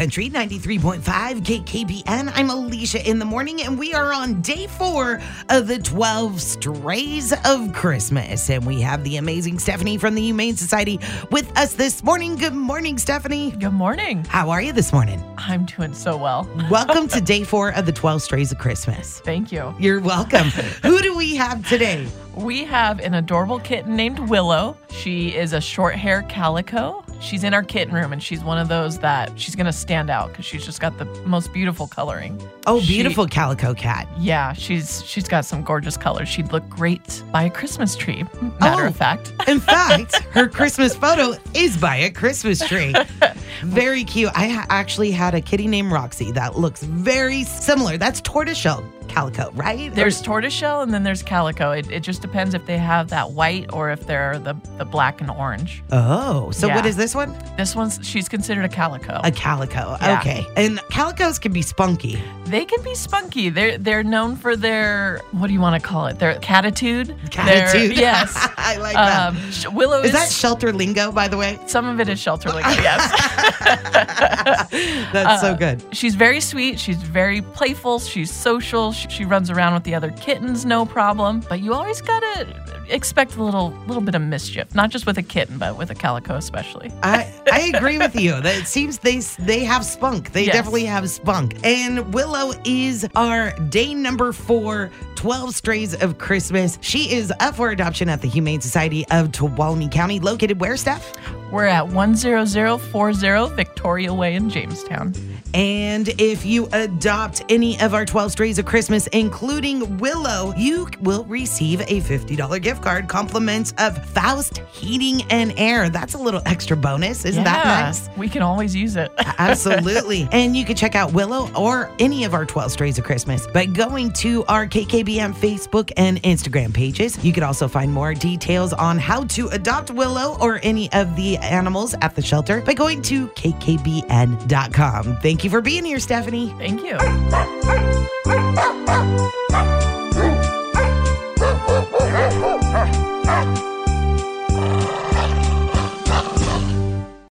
Country 93.5 KKBN. I'm Alicia in the morning, and we are on day 4 of the 12 Strays of Christmas. And we have the amazing Stephanie from the Humane Society with us this morning. Good morning, Stephanie. Good morning. How are you this morning? I'm doing so well. Welcome to day 4 of the 12 Strays of Christmas. Thank you. You're welcome. Who do we have today? We have an adorable kitten named Willow. She is a short hair calico. She's in our kitten room, and she's one of those that she's going to stand out because she's just got the most beautiful coloring. Oh, beautiful calico cat. Yeah, she's got some gorgeous colors. She'd look great by a Christmas tree, matter of fact. In fact, her Christmas photo is by a Christmas tree. Very cute. I actually had a kitty named Roxy that looks very similar. That's tortoiseshell calico, right? There's tortoiseshell and then there's calico. It just depends if they have that white or if they're the black and orange. Oh, so Yeah. what is this one? This one's, she's considered a calico. A calico. Yeah. Okay. And calicos can be spunky. They can be spunky. They're known for their, what do you want to call it? Their catitude. Catitude. Yes. I like that. Willow Is that shelter lingo, by the way? some of it is shelter lingo, yes. That's so good. She's very sweet. She's very playful. She's social. She runs around with the other kittens, no problem. But you always gotta expect a little bit of mischief, not just with a kitten, but with a calico especially. I agree with you. That it seems they have spunk. They Yes. definitely have spunk. And Willow is our day number 4, 12 Strays of Christmas. She is up for adoption at the Humane Society of Tuolumne County, located where, Steph? We're at 10040 Victoria Way in Jamestown. And if you adopt any of our 12 Strays of Christmas, including Willow, you will receive a $50 gift card, compliments of Faust Heating and Air. That's a little extra bonus. Isn't that nice? We can always use it. Absolutely. And you can check out Willow or any of our 12 Strays of Christmas by going to our KKBM Facebook and Instagram pages. You can also find more details on how to adopt Willow or any of the animals at the shelter by going to kkbn.com. Thank you for being here, Stephanie. Thank you.